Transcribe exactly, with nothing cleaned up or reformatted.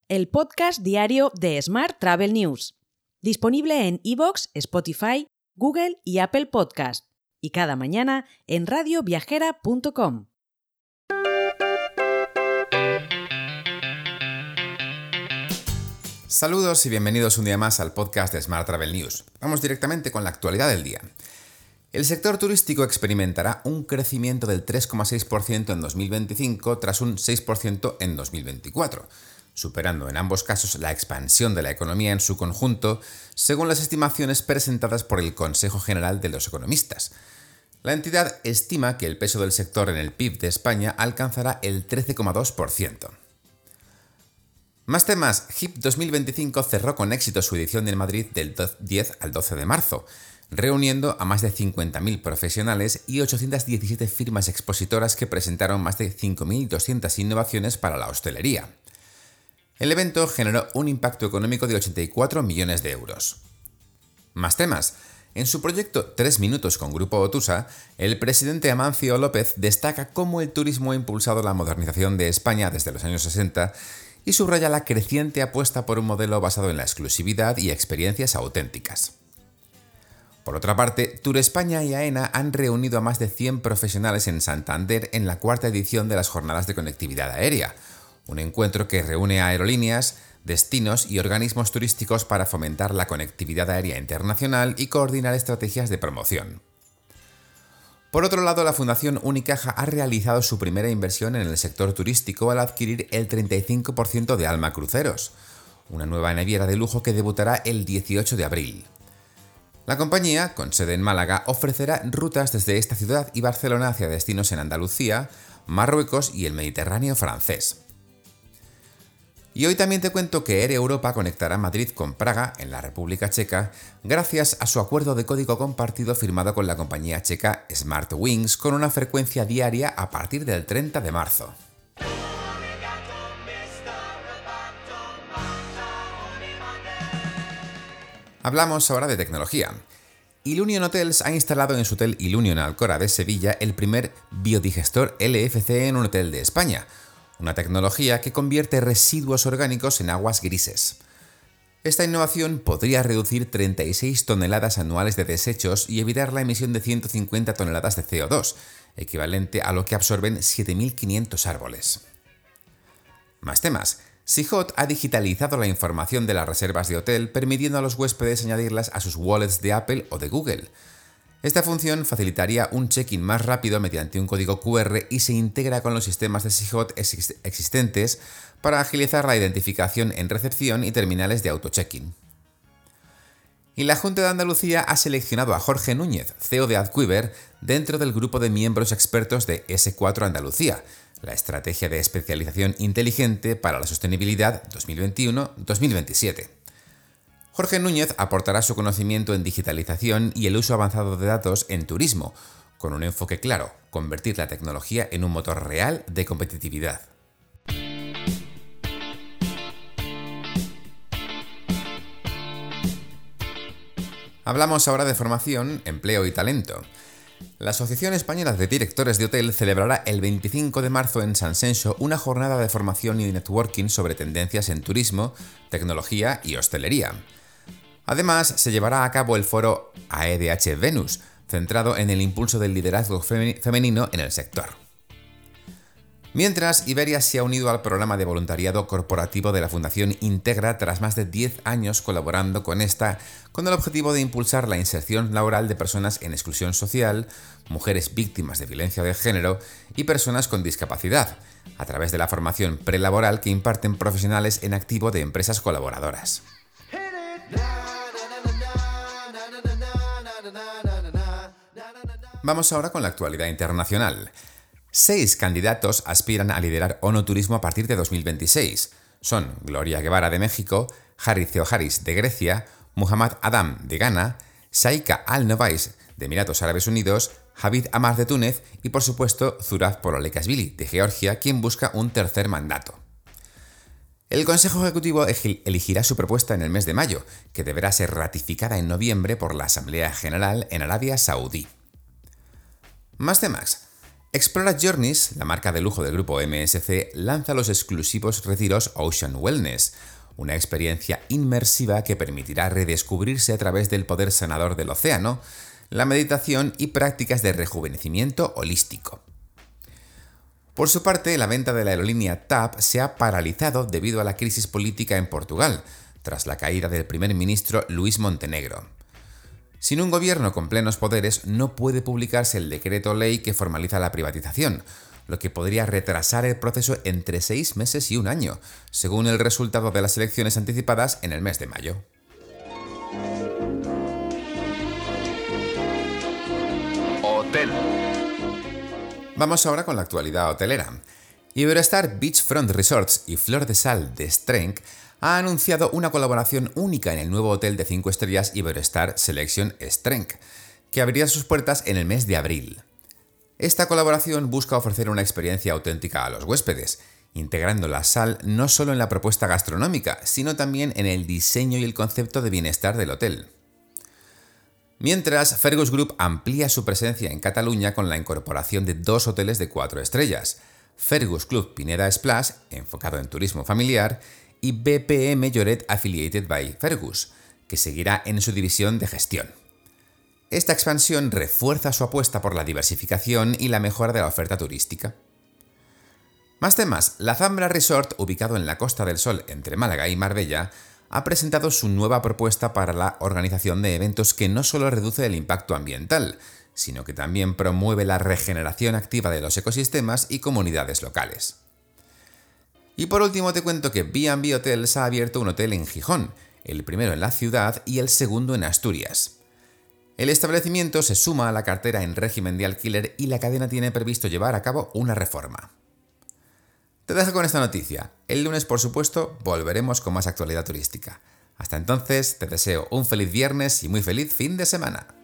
el podcast diario de Smart Travel News, disponible en iVoox, Spotify, Google y Apple Podcast, y cada mañana en radio viajera punto com. Saludos y bienvenidos un día más al podcast de Smart Travel News. Vamos directamente con la actualidad del día. El sector turístico experimentará un crecimiento del tres coma seis por ciento en dos mil veinticinco tras un seis por ciento en dos mil veinticuatro, superando en ambos casos la expansión de la economía en su conjunto, según las estimaciones presentadas por el Consejo General de los Economistas. La entidad estima que el peso del sector en el P I B de España alcanzará el trece coma dos por ciento. Más temas. H I P dos mil veinticinco cerró con éxito su edición en Madrid del diez al doce de marzo, reuniendo a más de cincuenta mil profesionales y ochocientas diecisiete firmas expositoras que presentaron más de cinco mil doscientas innovaciones para la hostelería. El evento generó un impacto económico de ochenta y cuatro millones de euros. Más temas. En su proyecto Tres Minutos con Grupo Otusa, el presidente Amancio López destaca cómo el turismo ha impulsado la modernización de España desde los años sesenta y subraya la creciente apuesta por un modelo basado en la exclusividad y experiencias auténticas. Por otra parte, Turespaña y AENA han reunido a más de cien profesionales en Santander en la cuarta edición de las Jornadas de Conectividad Aérea, un encuentro que reúne a aerolíneas, destinos y organismos turísticos para fomentar la conectividad aérea internacional y coordinar estrategias de promoción. Por otro lado, la Fundación Unicaja ha realizado su primera inversión en el sector turístico al adquirir el treinta y cinco por ciento de Alma Cruceros, una nueva naviera de lujo que debutará el dieciocho de abril. La compañía, con sede en Málaga, ofrecerá rutas desde esta ciudad y Barcelona hacia destinos en Andalucía, Marruecos y el Mediterráneo francés. Y hoy también te cuento que Air Europa conectará Madrid con Praga, en la República Checa, gracias a su acuerdo de código compartido firmado con la compañía checa SmartWings con una frecuencia diaria a partir del treinta de marzo. Hablamos ahora de tecnología. Ilunion Hotels ha instalado en su hotel Ilunion Alcora de Sevilla el primer biodigestor L F C en un hotel de España, una tecnología que convierte residuos orgánicos en aguas grises. Esta innovación podría reducir treinta y seis toneladas anuales de desechos y evitar la emisión de ciento cincuenta toneladas de C O dos, equivalente a lo que absorben siete mil quinientos árboles. Más temas. Sihot ha digitalizado la información de las reservas de hotel, permitiendo a los huéspedes añadirlas a sus wallets de Apple o de Google. Esta función facilitaría un check-in más rápido mediante un código Q R y se integra con los sistemas de Sihot existentes para agilizar la identificación en recepción y terminales de auto-check-in. Y la Junta de Andalucía ha seleccionado a Jorge Núñez, C E O de Adquiver, dentro del grupo de miembros expertos de ese cuatro Andalucía, la estrategia de especialización inteligente para la sostenibilidad dos mil veintiuno dos mil veintisiete. Jorge Núñez aportará su conocimiento en digitalización y el uso avanzado de datos en turismo, con un enfoque claro: convertir la tecnología en un motor real de competitividad. Hablamos ahora de formación, empleo y talento. La Asociación Española de Directores de Hotel celebrará el veinticinco de marzo en Sanxenxo una jornada de formación y networking sobre tendencias en turismo, tecnología y hostelería. Además, se llevará a cabo el foro A E D H Venus, centrado en el impulso del liderazgo femenino en el sector. Mientras, Iberia se ha unido al programa de voluntariado corporativo de la Fundación Integra tras más de diez años colaborando con esta, con el objetivo de impulsar la inserción laboral de personas en exclusión social, mujeres víctimas de violencia de género y personas con discapacidad, a través de la formación prelaboral que imparten profesionales en activo de empresas colaboradoras. Vamos ahora con la actualidad internacional. Seis candidatos aspiran a liderar ONU Turismo a partir de dos mil veintiséis. Son Gloria Guevara de México, Haris Theoharis de Grecia, Muhammad Adam de Ghana, Saika Al-Novais de Emiratos Árabes Unidos, Javid Amar de Túnez y, por supuesto, Zurab Pololekashvili de Georgia, quien busca un tercer mandato. El Consejo Ejecutivo elegirá su propuesta en el mes de mayo, que deberá ser ratificada en noviembre por la Asamblea General en Arabia Saudí. Más temas. Explora Journeys, la marca de lujo del grupo M S C, lanza los exclusivos retiros Ocean Wellness, una experiencia inmersiva que permitirá redescubrirse a través del poder sanador del océano, la meditación y prácticas de rejuvenecimiento holístico. Por su parte, la venta de la aerolínea T A P se ha paralizado debido a la crisis política en Portugal, tras la caída del primer ministro Luís Montenegro. Sin un gobierno con plenos poderes, no puede publicarse el decreto ley que formaliza la privatización, lo que podría retrasar el proceso entre seis meses y un año, según el resultado de las elecciones anticipadas en el mes de mayo. Hotel. Vamos ahora con la actualidad hotelera. Iberostar Beachfront Resorts y Flor de Sal de Strenc ha anunciado una colaboración única en el nuevo hotel de cinco estrellas Iberostar Selection Strenc, que abrirá sus puertas en el mes de abril. Esta colaboración busca ofrecer una experiencia auténtica a los huéspedes, integrando la sal no solo en la propuesta gastronómica, sino también en el diseño y el concepto de bienestar del hotel. Mientras, Fergus Group amplía su presencia en Cataluña con la incorporación de dos hoteles de cuatro estrellas, Fergus Club Pineda Splash, enfocado en turismo familiar, y B P M Lloret Affiliated by Fergus, que seguirá en su división de gestión. Esta expansión refuerza su apuesta por la diversificación y la mejora de la oferta turística. Más temas, la Zambra Resort, ubicado en la Costa del Sol entre Málaga y Marbella, ha presentado su nueva propuesta para la organización de eventos que no solo reduce el impacto ambiental, sino que también promueve la regeneración activa de los ecosistemas y comunidades locales. Y por último te cuento que B and B Hotels ha abierto un hotel en Gijón, el primero en la ciudad y el segundo en Asturias. El establecimiento se suma a la cartera en régimen de alquiler y la cadena tiene previsto llevar a cabo una reforma. Te dejo con esta noticia. El lunes, por supuesto, volveremos con más actualidad turística. Hasta entonces, te deseo un feliz viernes y muy feliz fin de semana.